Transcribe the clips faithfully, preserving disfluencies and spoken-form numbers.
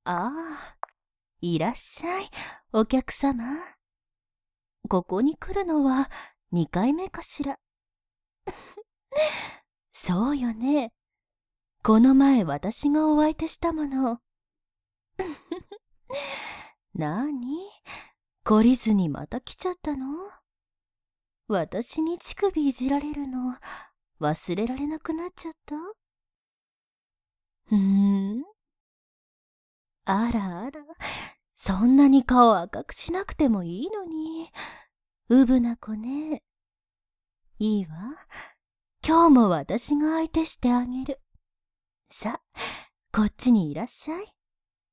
ああ、いらっしゃい、お客様。ここに来るのはにかいめかしら。そうよね。この前私がお相手したもの。なに、懲りずにまた来ちゃったの？私に乳首いじられるの忘れられなくなっちゃった？ふーん。あらあら、そんなに顔赤くしなくてもいいのに。うぶな子ね。いいわ。今日も私が相手してあげる。さあ、こっちにいらっしゃい。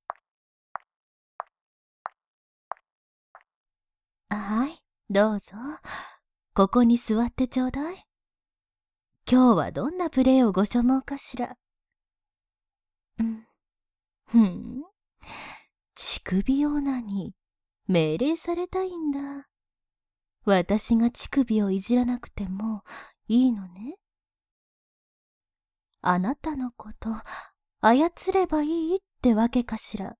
はい、どうぞ。ここに座ってちょうだい。今日はどんなプレーをご所望かしら。うん。ふん。乳首オーナーに命令されたいんだ。私が乳首をいじらなくてもいいのね。あなたのこと操ればいいってわけかしら。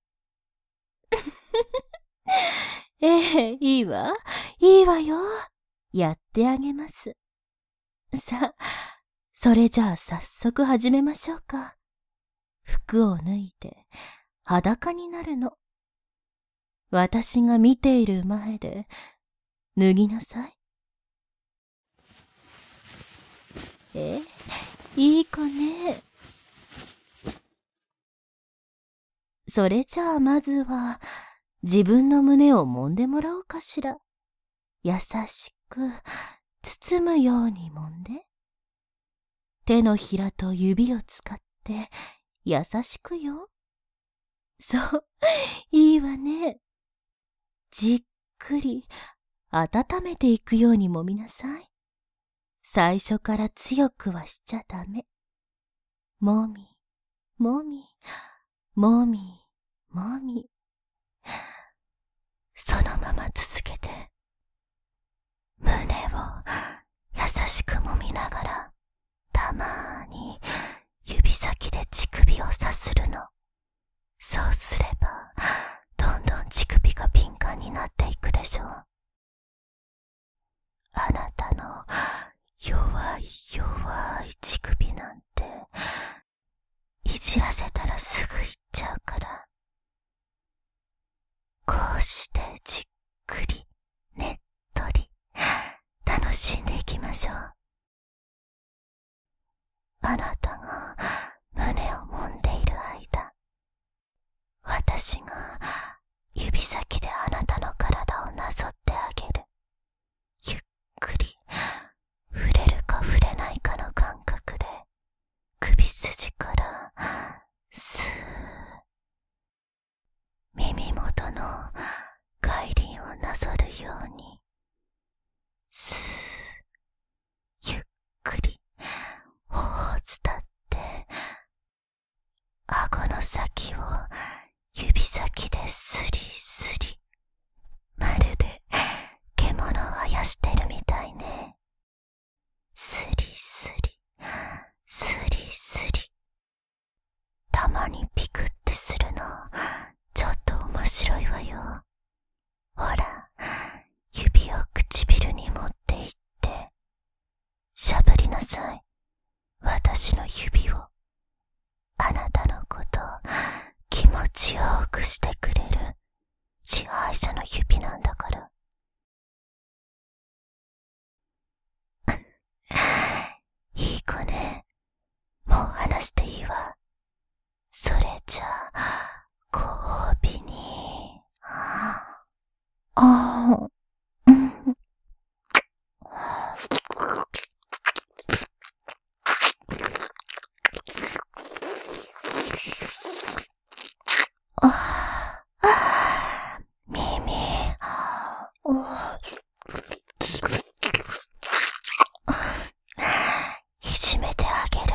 ええ、いいわ。いいわよ。やってあげます。さあ、それじゃあ早速始めましょうか。服を脱いで裸になるの。私が見ている前で脱ぎなさい。え、いい子ね。それじゃあまずは自分の胸を揉んでもらおうかしら。優しく包むように揉んで。手のひらと指を使って優しくよ。そう、いいわね。じっくり温めていくように揉みなさい。最初から強くはしちゃダメ。もみ、もみ、もみ、もみ。そのまま続けて。胸を優しく揉みながら、たまーに指先で乳首をさするの。そうすれば、どんどん乳首が敏感になっていくでしょう。あなたの弱い弱い乳首なんて、いじらせたらすぐいっちゃうから。こうしてじっくり、ねっとり、楽しんでいきましょう。あなたが胸を揉んでいる間、私が指先であなたの体をなぞってあげる。ゆっくり、触れるか触れないかの感覚で、首筋からスー、耳元の外輪をなぞるように、スー、ゆっくり頬を伝って顎の先を指先でスリスリ、まるで獣をあやしてるみたいね。スリスリ、スリスリ。たまにピクってするのちょっと面白いわよ。ほら、指を唇に持っていってしゃぶりなさい。私の指を。あなたのこと気持ちよくしてくれる支配者の指なんだから。いい子ね。もう話していいわ。それじゃあ、ご褒美に。ああ、うん。ああ、耳、おいじめてあげる。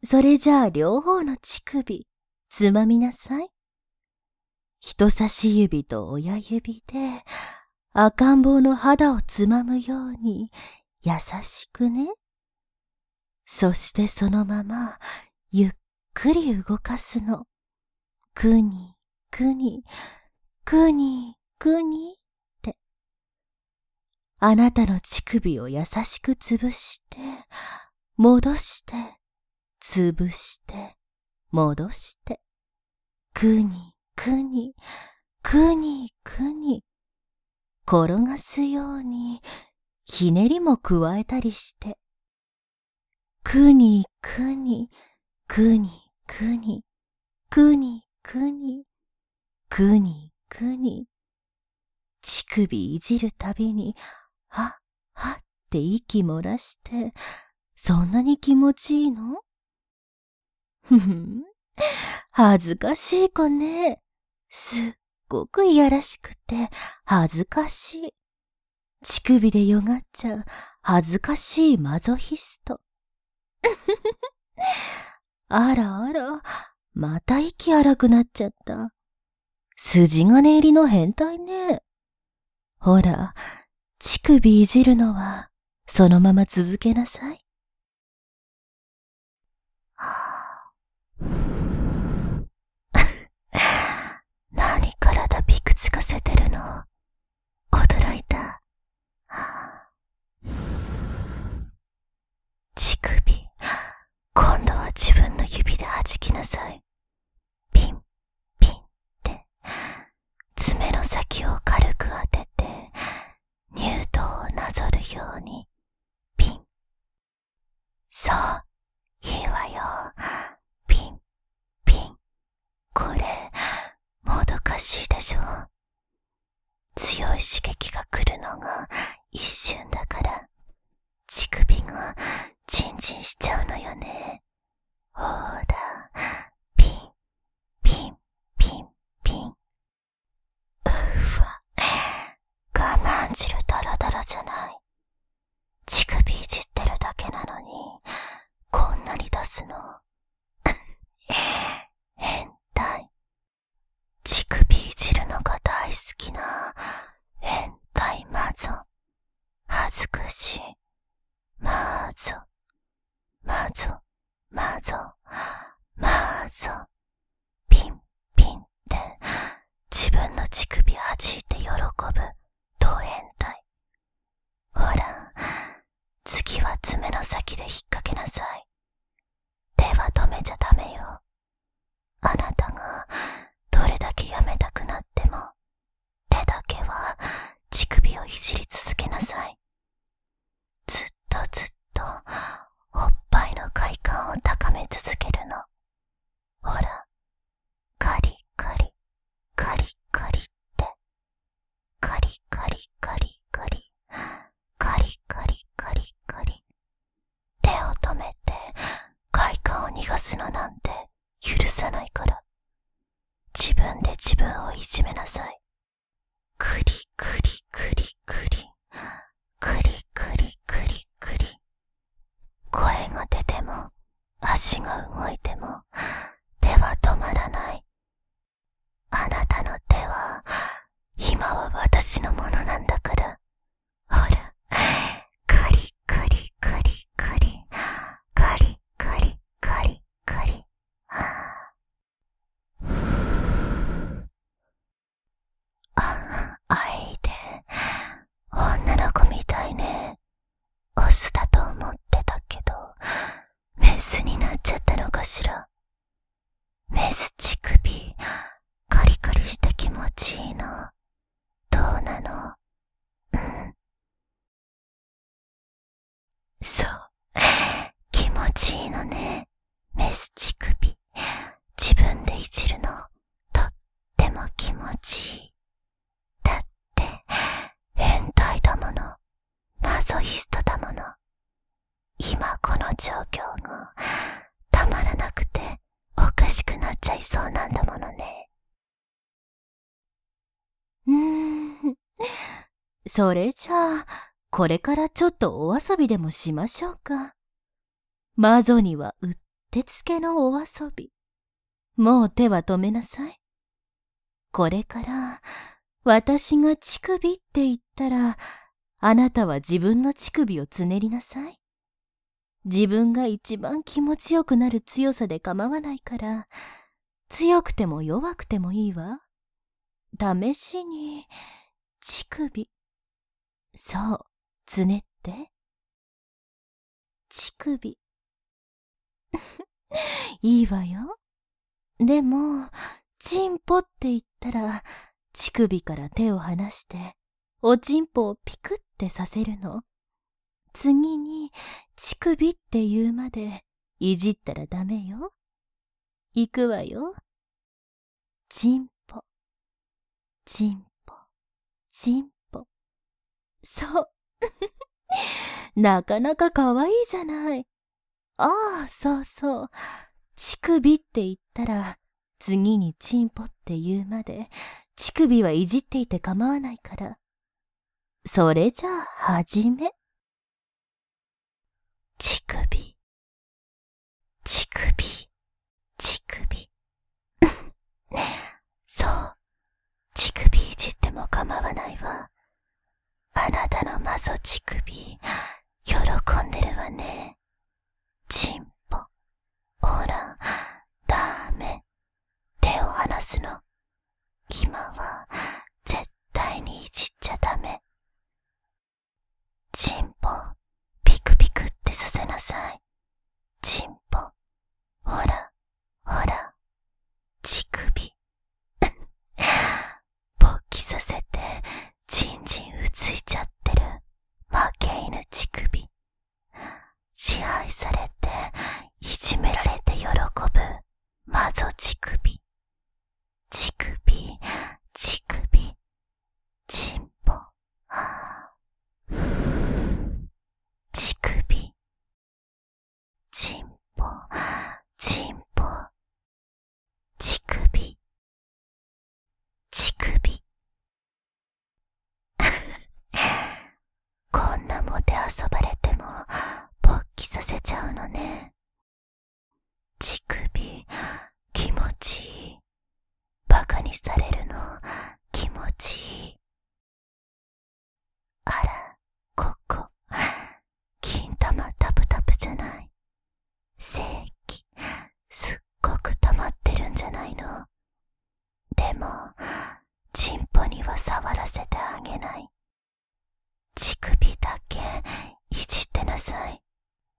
それじゃあ両方の乳首、つまみなさい。人差し指と親指で赤ん坊の肌をつまむように優しくね。そしてそのままゆっくり動かすの。くに、くに、くに、くにって。あなたの乳首を優しく潰して、戻して、潰して、戻して。くに、くに、くに、くに。転がすように、ひねりも加えたりして。くに、くに、くに、くに、くに、くに、くに、くに。乳首いじるたびに、はっ、はって息漏らして、そんなに気持ちいいの？ふふん、恥ずかしい子ね。すっごくいやらしくて恥ずかしい。乳首でよがっちゃう恥ずかしいマゾヒスト。あらあら、また息荒くなっちゃった。筋金入りの変態ね。ほら、乳首いじるのはそのまま続けなさい。何体びくつかせてるの？驚いた。乳首、今度は自分の指で弾きなさい。ピン、ピンって、爪の先を軽く当てて、乳頭をなぞるように、ピン。そう、いいわよ。ピン、ピン。これ、もどかしいでしょ。強い刺激が来るのが一瞬だから、乳首がチンチンしちゃうのよね。ほら、ピン、ピン、ピン、ピン。うわ、我慢汁ダラダラじゃない。乳首いじってるだけなのに、こんなに出すの。変態。乳首いじるのが大好きな変態マゾ。恥ずかしい。マゾ、マゾ、マゾ、マゾ。ピン、ピンって自分の乳首弾いて喜ぶド変態。ほら、次は爪の先で引っ掛けなさい。手は止めちゃダメよ。あなたがどれだけやめたくなっても、手だけは乳首をいじり続けなさい。ずっとずっとおっぱいの快感を高め続けるの。ほら、カリカリ、カリカリって、カリカリカリカリ、カリカリカリカリ。手を止めて快感を逃がすのなんて許さないから。自分で自分をいじめなさい。クリクリクリクリ、クリクリクリクリ。声が出ても、足が動いても、手は止まらない。あなたの手は、今は私のものなんだから。ほら、カリカリカリカリ、カリカリカリカリ。あ、あいで、女の子みたいね。オスだと思ってたけど、メスになっちゃったのかしら。メス乳首、カリカリして気持ちいいの。どうなの？うん。そう、気持ちいいのね。メス乳首、自分でいじるの、とっても気持ちいい。だって、変態だもの。マゾヒストだもの。今この状況がたまらなくておかしくなっちゃいそうなんだものね。うーん、それじゃあこれからちょっとお遊びでもしましょうか。マゾにはうっってつけのお遊び。もう手は止めなさい。これから、私が乳首って言ったら、あなたは自分の乳首をつねりなさい。自分が一番気持ちよくなる強さで構わないから、強くても弱くてもいいわ。試しに、乳首。そう、つねって。乳首。いいわよ。でも、チンポって言ったら、乳首から手を離して、おちんぽをピクってさせるの。次に、乳首って言うまで、いじったらダメよ。行くわよ。チンポ、チンポ、チンポ。そう。なかなかかわいいじゃない。ああ、そうそう。乳首って言ったら、次にチンポって言うまで、乳首はいじっていて構わないから。それじゃあ、はじめ。乳首、乳首、乳首。そう、乳首いじっても構わないわ。あなたのマゾ乳首、喜んでるわね。チンポ。ほら、ダメ。手を離すの。今は、絶対にいじっちゃダメ。チンポ、ピクピクってさせなさい。チンポ。ほら、ほら、乳首。勃起させて、チンチンうついちゃってる。負け犬乳首。支配されて、いじめられて喜ぶ。マゾ乳首。乳首、乳首、チンポ。乳首、チンポ、チンポ、乳首、乳首。こんなもて遊ばれても勃起させちゃうのね。乳首、気持ちいい。バカにされるの気持ちいい。あら、ここ、金玉タプタプじゃない。精液、すっごく溜まってるんじゃないの。でも、チンポには触らせてあげない。乳首だけいじってなさい。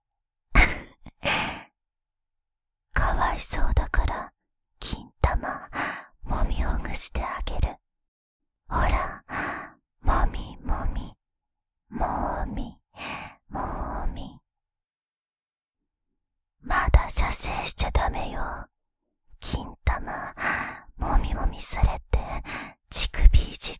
かわいそうだから、金玉、もみほぐしてあげる。ほら、もみもみ、もみ、もみ。まだ射精しちゃダメよ。金玉、もみもみされて、乳首いじって、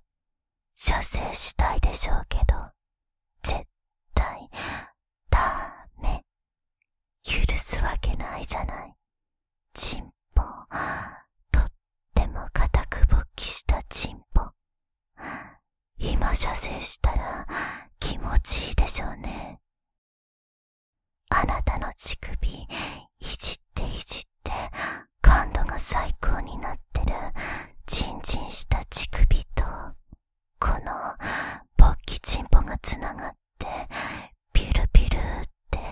射精したいでしょうけど、絶対、ダメ。許すわけないじゃない。チンポ、とっても固く勃起したチンポ。今射精したら気持ちいいでしょうね。あなたの乳首、いじっていじって、感度が最高になってる、チンチンした乳首と、この、勃起チンポがつながって、ピュルピュルって、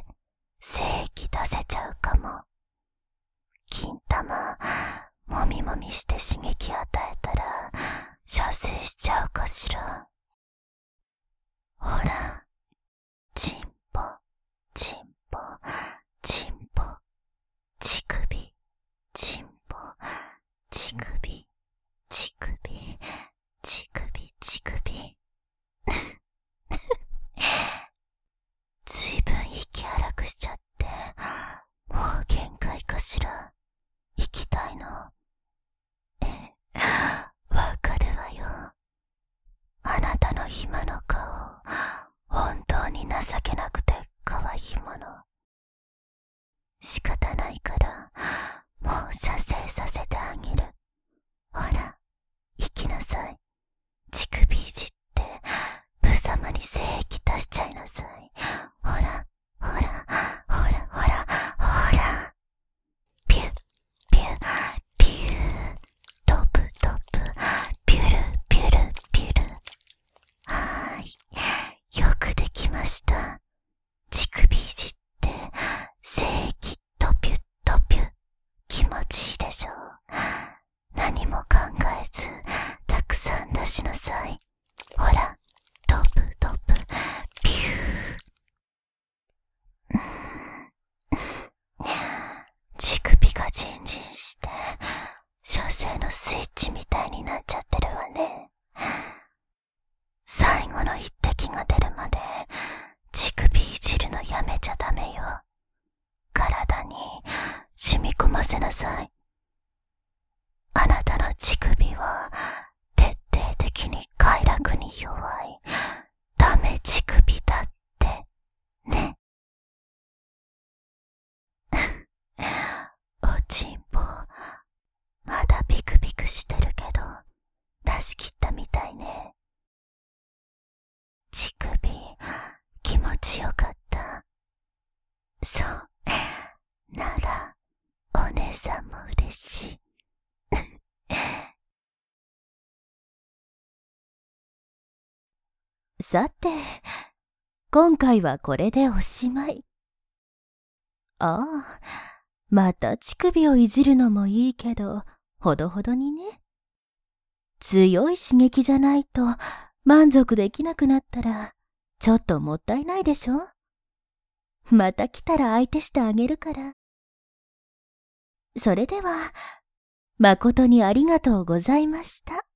精液出せちゃうかも。金玉、もみもみして刺激与えたら、射精しちゃうかしら。ほら、チンポ、チンポ、チンポ、乳首、チンポ、乳首、乳首、乳首、乳首。ずいぶん息荒くしちゃって、もう限界かしら。行きたいの。え、わかるわよ。あ強制のスイッチみたいになっちゃってるわね。最後の一滴が出るまで乳首いじるのやめちゃダメよ。体に染み込ませなさい。あなたの乳首は徹底的に快楽に弱いダメ乳首だってね。おちんぽまだビクビクしてるけど出し切ったみたいね。乳首気持ちよかった。そうならお姉さんも嬉しい。 さて、今回はこれでおしまい。ああ、また乳首をいじるのもいいけど、ほどほどにね。強い刺激じゃないと満足できなくなったら、ちょっともったいないでしょ？また来たら相手してあげるから。それでは、誠にありがとうございました。